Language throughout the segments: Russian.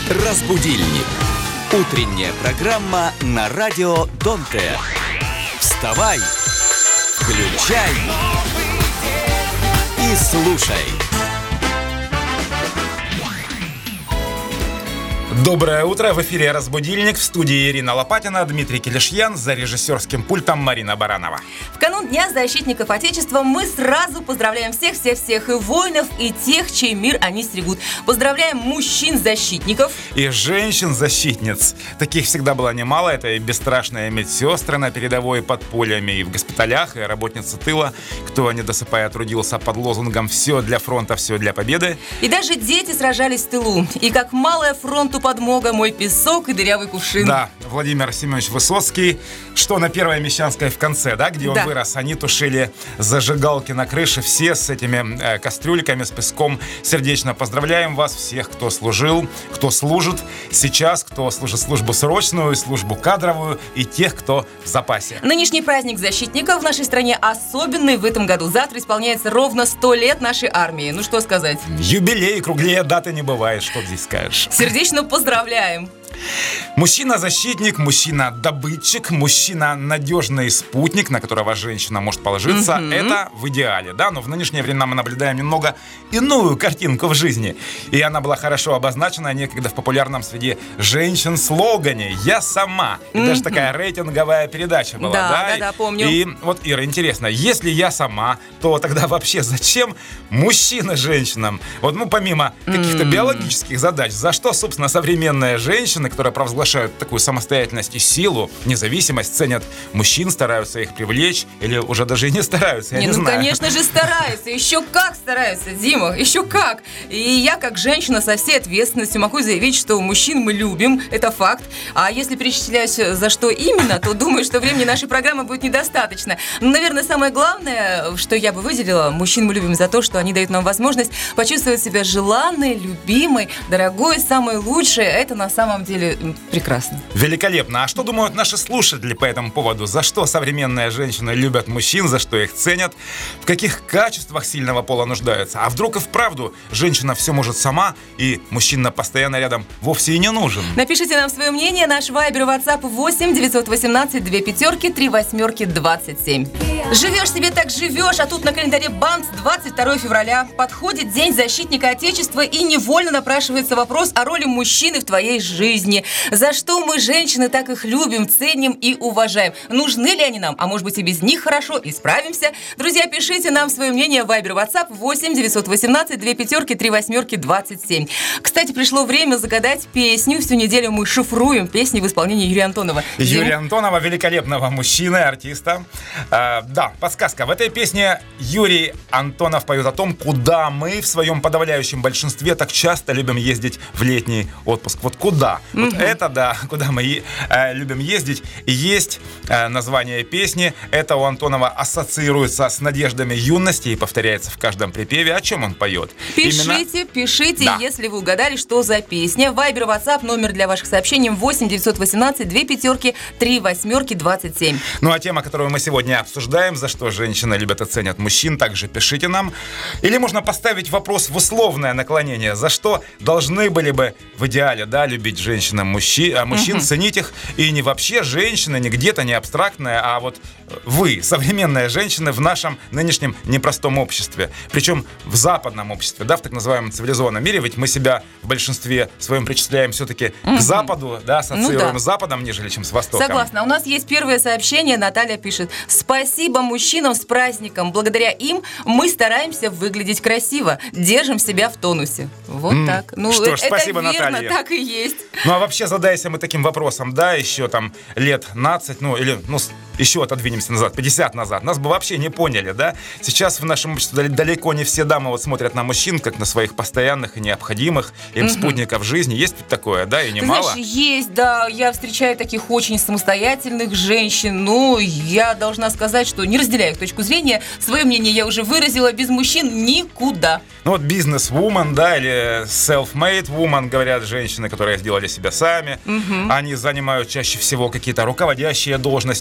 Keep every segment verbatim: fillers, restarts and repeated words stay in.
Разбудильник. Утренняя программа на радио Донте. Вставай, включай и слушай. Доброе утро, в эфире «Разбудильник», в студии Ирина Лопатина, Дмитрий Келешьян, за режиссерским пультом Марина Баранова. В канун Дня защитников Отечества мы сразу поздравляем всех-всех-всех и воинов, и тех, чей мир они стерегут. Поздравляем мужчин-защитников. И женщин-защитниц. Таких всегда было немало. Это и бесстрашные медсестры на передовой под полями и в госпиталях, и работницы тыла, кто, не досыпая, трудился под лозунгом «Все для фронта, все для победы». И даже дети сражались в тылу. И как малая фронту подмога, мой песок и дырявый кувшин. Да, Владимир Семенович Высоцкий, что на Первой Мещанской в конце, да, где он да. вырос, они тушили зажигалки на крыше, все с этими э, кастрюльками, с песком. Сердечно поздравляем вас, всех, кто служил, кто служит сейчас, кто служит службу срочную, службу кадровую и тех, кто в запасе. Нынешний праздник защитников в нашей стране особенный в этом году. Завтра исполняется ровно сто лет нашей армии. Ну что сказать? Юбилей, круглее даты не бывает, что здесь скажешь. Сердечно поздравляем. Мужчина-защитник, мужчина-добытчик, мужчина-надежный спутник, на которого женщина может положиться. Mm-hmm. Это в идеале, да? Но в нынешнее время мы наблюдаем немного иную картинку в жизни. И она была хорошо обозначена некогда в популярном среди женщин слогане «Я сама». И mm-hmm. даже такая рейтинговая передача была, да? Да, да, да, помню. И вот, Ира, интересно, если я сама, то тогда вообще зачем мужчина женщинам? Вот, ну, помимо каких-то mm-hmm. биологических задач, за что, собственно, современная женщина, которые провозглашают такую самостоятельность и силу, независимость, ценят мужчин, стараются их привлечь, или уже даже и не стараются, я не, не ну, знаю. конечно же, стараются. Еще как стараются, Дима, еще как. И я, как женщина, со всей ответственностью могу заявить, что мужчин мы любим, это факт. А если перечислять, за что именно, то думаю, что времени нашей программы будет недостаточно. Но, наверное, самое главное, что я бы выделила, мужчин мы любим за то, что они дают нам возможность почувствовать себя желанной, любимой, дорогой, самой лучшей. Это на самом деле прекрасно. Великолепно. А что думают наши слушатели по этому поводу? За что современные женщины любят мужчин, за что их ценят? В каких качествах сильного пола нуждаются? А вдруг и вправду женщина все может сама, и мужчина постоянно рядом вовсе и не нужен? Напишите нам свое мнение. Наш вайбер и ватсап восемь девятьсот восемнадцать две пятерки три восьмерки двадцать семь. Живешь себе так живешь, а тут на календаре бамс, двадцать второго февраля. Подходит День защитника Отечества, и невольно напрашивается вопрос о роли мужчины в твоей жизни. За что мы, женщины, так их любим, ценим и уважаем? Нужны ли они нам? А может быть, и без них хорошо? И справимся? Друзья, пишите нам свое мнение в вайбер ватсап восемь девятьсот восемнадцать две пятерки три восьмерки двадцать семь. Кстати, пришло время загадать песню. Всю неделю мы шифруем песни в исполнении Юрия Антонова. Юрия Антонова, великолепного мужчины, артиста. А, да, подсказка. В этой песне Юрий Антонов поет о том, куда мы в своем подавляющем большинстве так часто любим ездить в летний отпуск. Вот куда? Вот mm-hmm. это, да, куда мы э, любим ездить. И есть э, название песни. Это у Антонова ассоциируется с надеждами юности и повторяется в каждом припеве. О чем он поет? Пишите, Именно... пишите, да. Если вы угадали, что за песня. Вайбер, ватсап, номер для ваших сообщений восемь девятьсот восемнадцать две пятерки три восьмерки двадцать семь. Ну а тема, которую мы сегодня обсуждаем, за что женщины любят и ценят мужчин, также пишите нам. Или можно поставить вопрос в условное наклонение. За что должны были бы в идеале, да, любить женщины мужчин, а мужчин uh-huh. ценить их, и не вообще женщины, не где-то, не абстрактная, а вот вы, современные женщины в нашем нынешнем непростом обществе, причем в западном обществе, да, в так называемом цивилизованном мире, ведь мы себя в большинстве своем причисляем все-таки uh-huh. к Западу, да, ассоциируем ну, да. с Западом, нежели чем с Востоком. Согласна. У нас есть первое сообщение, Наталья пишет: спасибо мужчинам с праздником, благодаря им мы стараемся выглядеть красиво, держим себя в тонусе. Вот mm. так. Ну, что ж, это спасибо, верно, Наталья. Так и есть. Ну, а вообще, задайся мы таким вопросом, да, еще там лет двадцать, ну, или, ну, еще отодвинемся назад, пятьдесят назад, нас бы вообще не поняли, да? Сейчас в нашем обществе далеко не все дамы вот смотрят на мужчин, как на своих постоянных и необходимых им угу. спутников жизни. Есть ведь такое, да, и немало? Ты знаешь, есть, да. Я встречаю таких очень самостоятельных женщин, но я должна сказать, что не разделяю их точку зрения. Свое мнение я уже выразила, без мужчин никуда. Ну, вот бизнес-вумен, да, или self-made woman, говорят женщины, которые сделали себя сами. Угу. Они занимают чаще всего какие-то руководящие должности, исправляют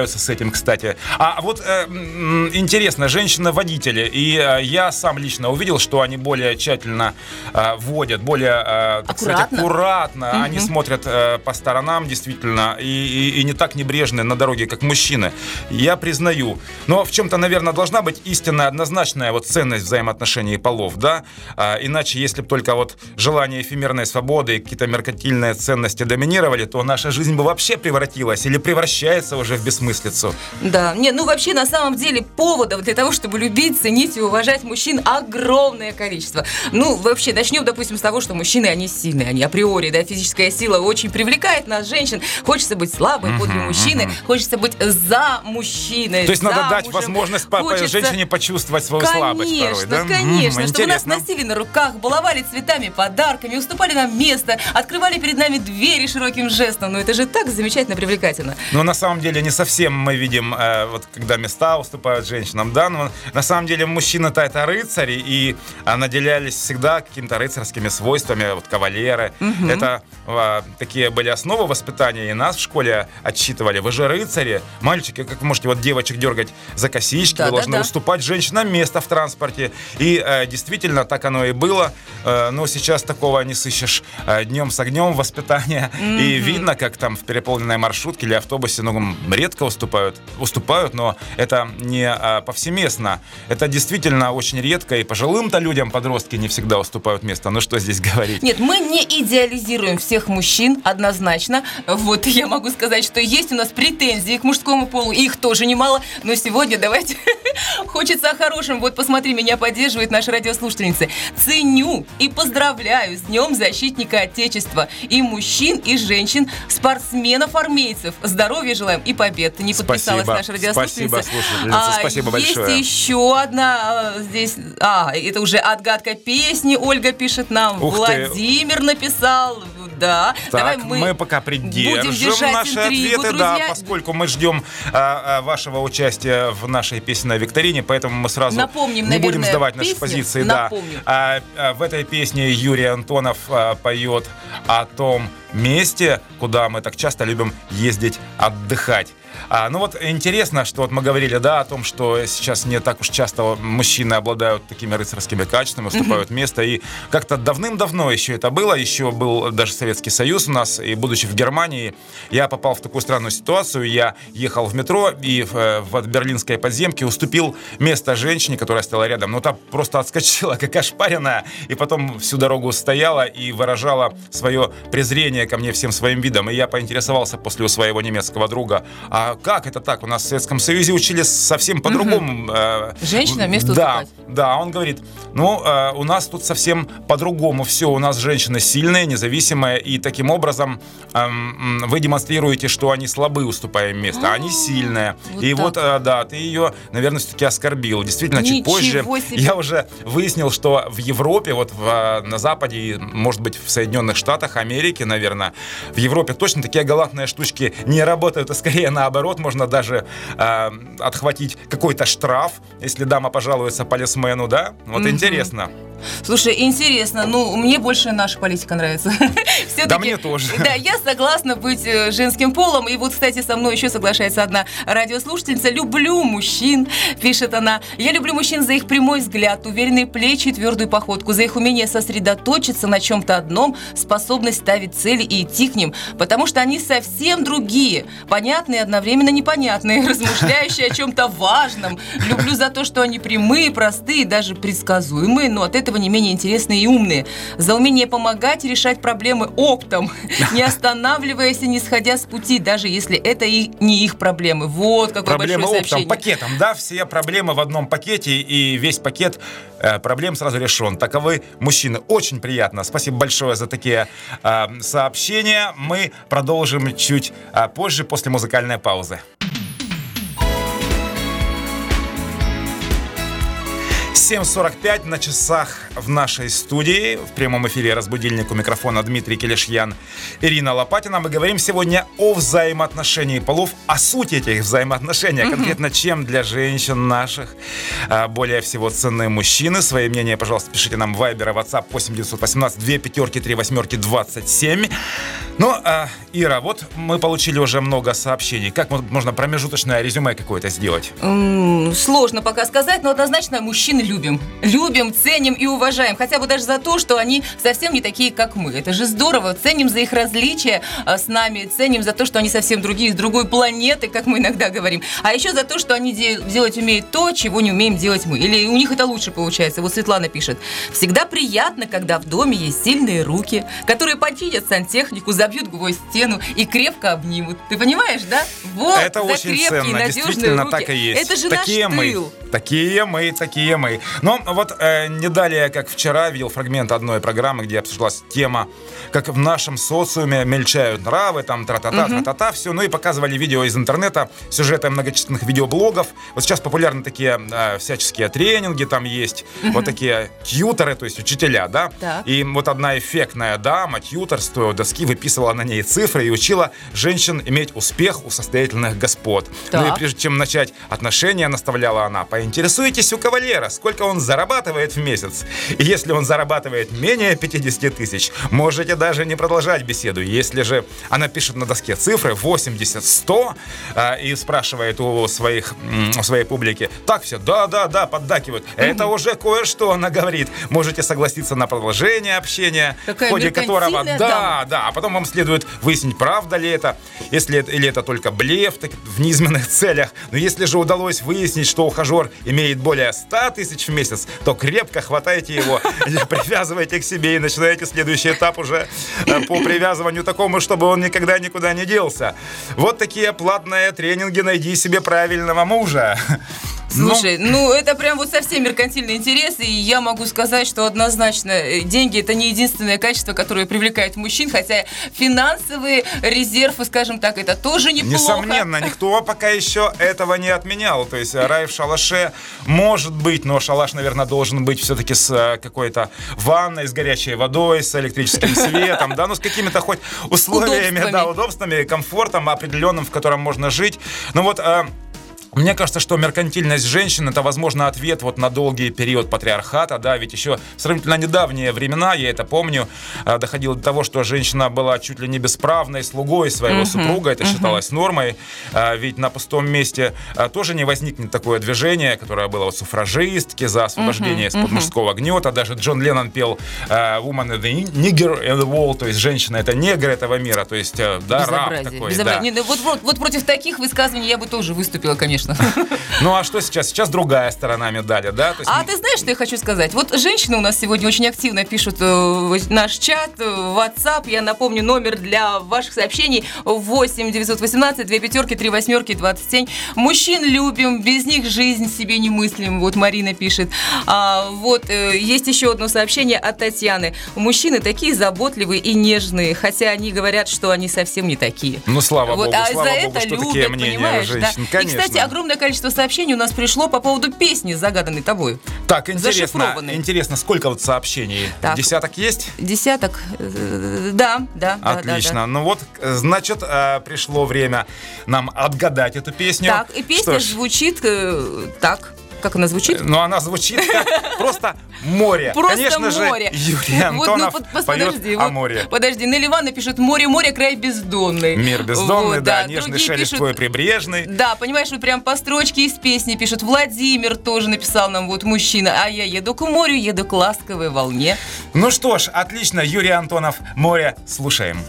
справляются с этим, кстати. А вот э, интересно, женщины-водители, и э, я сам лично увидел, что они более тщательно э, водят, более э, так аккуратно, сказать, аккуратно. Mm-hmm. Они смотрят э, по сторонам, действительно, и, и, и не так небрежны на дороге, как мужчины. Я признаю. Но в чем-то, наверное, должна быть истинная, однозначная вот ценность взаимоотношений полов, да? А, иначе, если бы только вот желание эфемерной свободы и какие-то меркантильные ценности доминировали, то наша жизнь бы вообще превратилась или превращается уже в бессмыслицу. Да, не, ну вообще на самом деле поводов для того, чтобы любить, ценить и уважать мужчин огромное количество. Ну, вообще, начнем, допустим, с того, что мужчины, они сильные, они априори, да, физическая сила очень привлекает нас, женщин. Хочется быть слабой подле uh-huh, мужчины, uh-huh. хочется быть за мужчиной. То есть надо дать мужем. возможность хочется... женщине почувствовать свою конечно, слабость порой, да? Конечно, mm, чтобы нас носили на руках, баловали цветами, подарками, уступали нам место, открывали перед нами двери широким жестом. Ну, это же так замечательно, привлекательно. Но на самом деле не совсем мы видим, э, вот когда места уступают женщинам, да, но на самом деле мужчины-то это рыцари, и а, наделялись всегда какими-то рыцарскими свойствами, вот кавалеры. Угу. Это э, такие были основы воспитания, и нас в школе отчитывали. Вы же рыцари, мальчики, как вы можете вот девочек дергать за косички, да, вы да, должны да. уступать женщинам место в транспорте. И э, действительно так оно и было, э, но сейчас такого не сыщешь э, днем с огнем воспитания. Mm-hmm. И видно, как там в переполненной маршрутке или автобусе ну, редко уступают, уступают, но это не э, повсеместно. Это действительно очень редко, и пожилым-то людям подростки не всегда уступают место. Ну что здесь говорить? Нет, мы не идеализируем всех мужчин однозначно. Вот я могу сказать, что есть у нас претензии к мужскому полу, их тоже немало, но сегодня давайте хочется о хорошем. Вот посмотри, меня поддерживает наша радиослушательница. Ценю и поздравляю с Днем Защитника Отечества и мужчин, и женщин, спортсменов-армейцев. Здоровья желаем и побед. Не подписалась спасибо, наша радиослушательница. Спасибо, слушательница, а, спасибо есть большое. Есть еще одна здесь... А, это уже отгадка песни. Ольга пишет нам. Ух Владимир ты. написал. Да. Так, Давай мы, мы пока придержим наши интригу, ответы, друзья. да, поскольку мы ждем а, а, вашего участия в нашей песенной викторине, поэтому мы сразу Напомним, не наверное, будем сдавать песню. наши позиции. Напомню. Да. А, а, в этой песне Юрий Антонов а, поет о том месте, куда мы так часто любим ездить отдыхать. А, ну вот интересно, что вот мы говорили, да, о том, что сейчас не так уж часто мужчины обладают такими рыцарскими качествами, уступают mm-hmm. место, и как-то давным-давно еще это было, еще был даже Советский Союз у нас, и будучи в Германии, я попал в такую странную ситуацию, я ехал в метро и в, в берлинской подземке уступил место женщине, которая стояла рядом, но та просто отскочила, как ошпаренная, и потом всю дорогу стояла и выражала свое презрение ко мне всем своим видом, и я поинтересовался после у своего немецкого друга, а как это так? У нас в Советском Союзе учили совсем по-другому. Mm-hmm. Женщина место да, уступать. Да, он говорит, ну, у нас тут совсем по-другому все. У нас женщины сильные, независимые, и таким образом вы демонстрируете, что они слабы, уступая им место, а они сильные. Вот и так. вот, да, ты ее, наверное, все-таки оскорбил. Действительно, Ничего чуть позже себе. Я уже выяснил, что в Европе, вот в, на Западе, может быть, в Соединенных Штатах Америки, наверное, в Европе точно такие галантные штучки не работают, а скорее наоборот. Можно даже э, отхватить какой-то штраф, если дама пожалуется полисмену, да? Вот mm-hmm. интересно. Слушай, интересно, ну, мне больше наша политика нравится. Все-таки, да, мне тоже. Да, я согласна быть женским полом. И вот, кстати, со мной еще соглашается одна радиослушательница. Люблю мужчин, пишет она. Я люблю мужчин за их прямой взгляд, уверенные плечи и твердую походку, за их умение сосредоточиться на чем-то одном, способность ставить цели и идти к ним, потому что они совсем другие, понятные, одновременно непонятные, размышляющие о чем-то важном. Люблю за то, что они прямые, простые, даже предсказуемые, но от этого не менее интересные и умные. За умение помогать и решать проблемы оптом, не останавливаясь и не сходя с пути, даже если это и не их проблемы. Вот какое проблемы большое сообщение. Проблемы оптом, пакетом, да, все проблемы в одном пакете, и весь пакет э, проблем сразу решен. Таковы мужчины. Очень приятно. Спасибо большое за такие э, сообщения. Мы продолжим чуть э, позже, после музыкальной паузы. семь сорок пять на часах в нашей студии. В прямом эфире «Разбудильник», у микрофона Дмитрий Келешьян, Ирина Лопатина. Мы говорим сегодня о взаимоотношении полов, о сути этих взаимоотношений, mm-hmm. конкретно чем для женщин наших более всего ценны мужчины. Свои мнения, пожалуйста, пишите нам в Viber, WhatsApp восемь девятьсот восемнадцать две пятерки три восьмерки двадцать семь. Ну, а, Ира, вот мы получили уже много сообщений. Как можно промежуточное резюме какое-то сделать? Mm, сложно пока сказать, но однозначно мужчин любим. Любим, ценим и уважаем. Хотя бы даже за то, что они совсем не такие, как мы. Это же здорово. Ценим за их различия а, с нами. Ценим за то, что они совсем другие, с другой планеты, как мы иногда говорим. А еще за то, что они де- делать умеют то, чего не умеем делать мы. Или у них это лучше получается. Вот Светлана пишет. Всегда приятно, когда в доме есть сильные руки, которые починят сантехнику, забьют гвоздь в стену и крепко обнимут. Ты понимаешь, да? Вот, это очень крепкие, ценно. Действительно, руки. так и есть. Это же такие наш мы. тыл. Такие мы, такие мы. Но вот э, не далее, как вчера, видел фрагмент одной программы, где обсуждалась тема, как в нашем социуме мельчают нравы, там тра-та-та, угу. тра-та-та, все. Ну и показывали видео из интернета, сюжеты многочисленных видеоблогов. Вот сейчас популярны такие э, всяческие тренинги, там есть угу. вот такие тьюторы, то есть учителя, да? Так. И вот одна эффектная дама, тьютор, стоя у доски, выписывала на ней цифры и учила женщин иметь успех у состоятельных господ. Так. Ну и прежде чем начать отношения, наставляла она: поинтересуйтесь у кавалера, сколько он зарабатывает в месяц. И если он зарабатывает менее пятьдесят тысяч, можете даже не продолжать беседу. Если же она пишет на доске цифры восемьдесят, сто э, и спрашивает у, своих, у своей публики: так все, да-да-да, поддакивают. Mm-hmm. Это уже кое-что, она говорит. Можете согласиться на продолжение общения, Какая в ходе которого, да, дама. да, а потом вам следует выяснить, правда ли это, если это, или это только блеф так, в низменных целях. Но если же удалось выяснить, что ухажер имеет более ста тысяч в месяц, то крепко хватайте его, привязывайте к себе и начинаете следующий этап уже по привязыванию такому, чтобы он никогда никуда не делся. Вот такие платные тренинги «Найди себе правильного мужа». Слушай, ну, ну это прям вот совсем меркантильный интерес, и я могу сказать, что однозначно деньги — это не единственное качество, которое привлекает мужчин, хотя финансовый резерв, скажем так, это тоже неплохо. Несомненно, никто пока еще этого не отменял, то есть рай в шалаше может быть, но шалаш, наверное, должен быть все-таки с какой-то ванной, с горячей водой, с электрическим светом, да, ну с какими-то хоть условиями, удобствами. Да, удобствами, комфортом определенным, в котором можно жить. Ну вот... Мне кажется, что меркантильность женщин — это, возможно, ответ вот на долгий период патриархата, да, ведь еще в сравнительно недавние времена, я это помню, доходило до того, что женщина была чуть ли не бесправной слугой своего uh-huh, супруга, это uh-huh. считалось нормой, ведь на пустом месте тоже не возникнет такое движение, которое было вот суфражистки за освобождение uh-huh, из-под uh-huh. мужского гнета, даже Джон Леннон пел «Woman is the nigger in the world», то есть женщина — это негр этого мира, то есть, да, раб такой. Да. Не, вот, вот, вот против таких высказываний я бы тоже выступила, конечно. Ну а что сейчас? Сейчас другая сторона медали, да? То есть... А ты знаешь, что я хочу сказать? Вот женщины у нас сегодня очень активно пишут в наш чат, в WhatsApp. Я напомню, номер для ваших сообщений восемь девятьсот восемнадцать две пятерки три восьмерки двадцать семь. Мужчин любим, без них жизнь себе не мыслим. Вот Марина пишет. А, вот есть еще одно сообщение от Татьяны. Мужчины такие заботливые и нежные, хотя они говорят, что они совсем не такие. Ну слава вот, богу, а слава за богу, это что любят, такие мнения у женщин. Да? И, кстати, огромное количество сообщений у нас пришло по поводу песни, загаданной тобой. Так, интересно, интересно, сколько вот сообщений? Так, десяток есть? Десяток, да, да. Отлично. Да, да. Ну вот, значит, пришло время нам отгадать эту песню. Так, и песня звучит так. Как она звучит? Ну, она звучит как просто море. Просто Конечно море. Же, Юрий Антонов вот, ну, поет подожди, о вот, море. Подожди, Нелли Ивановна пишет: море, море, край бездонный. Мир бездонный, вот, да, да. нежный Другие шелест пишут, твой прибрежный. Да, понимаешь, вот прям по строчке из песни пишут. Владимир тоже написал нам, вот, мужчина: а я еду к морю, еду к ласковой волне. Ну что ж, отлично, Юрий Антонов, море, слушаем.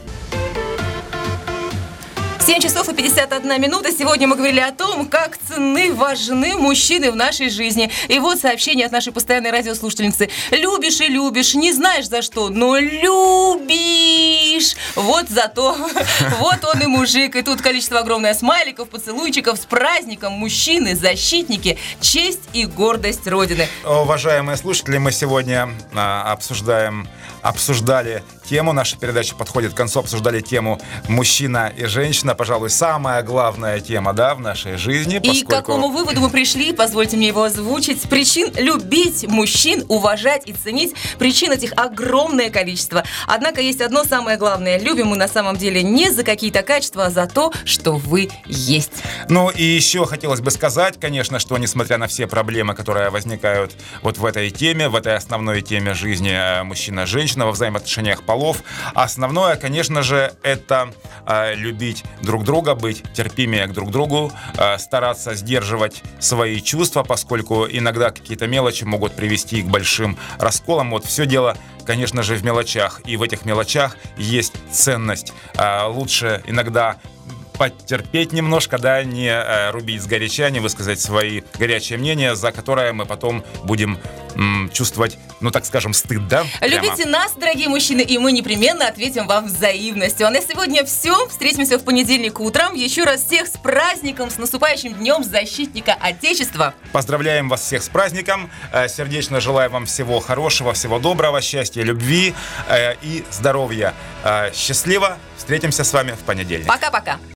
семь часов и пятьдесят одна минута. Сегодня мы говорили о том, как ценны, важны мужчины в нашей жизни. И вот сообщение от нашей постоянной радиослушательницы. Любишь и любишь, не знаешь за что, но любишь. Вот зато, вот он и мужик. И тут количество огромное смайликов, поцелуйчиков. С праздником, мужчины, защитники, честь и гордость Родины. Уважаемые слушатели, мы сегодня а, обсуждаем обсуждали тему, наша передача подходит к концу, обсуждали тему мужчина и женщина, пожалуй, самая главная тема, да, в нашей жизни. И поскольку... к какому выводу мы пришли, позвольте мне его озвучить. Причин любить мужчин, уважать и ценить, причин этих огромное количество. Однако есть одно самое главное. Любим мы на самом деле не за какие-то качества, а за то, что вы есть. Ну и еще хотелось бы сказать, конечно, что несмотря на все проблемы, которые возникают вот в этой теме, в этой основной теме жизни мужчина-женщина, во взаимоотношениях полов, основное, конечно же, это э, любить друг друга, быть терпимее к друг другу, э, стараться сдерживать свои чувства, поскольку иногда какие-то мелочи могут привести к большим расколам. Вот все дело, конечно же, в мелочах, и в этих мелочах есть ценность. Э, лучше иногда потерпеть немножко, да, не э, рубить сгоряча, не высказать свои горячие мнения, за которое мы потом будем м, чувствовать, ну, так скажем, стыд, да? Любите Прямо. нас, дорогие мужчины, и мы непременно ответим вам взаимностью. А на сегодня все. Встретимся в понедельник утром. Еще раз всех с праздником, с наступающим Днем Защитника Отечества. Поздравляем вас всех с праздником. Э, сердечно желаю вам всего хорошего, всего доброго, счастья, любви э, и здоровья. Э, счастливо. Встретимся с вами в понедельник. Пока-пока.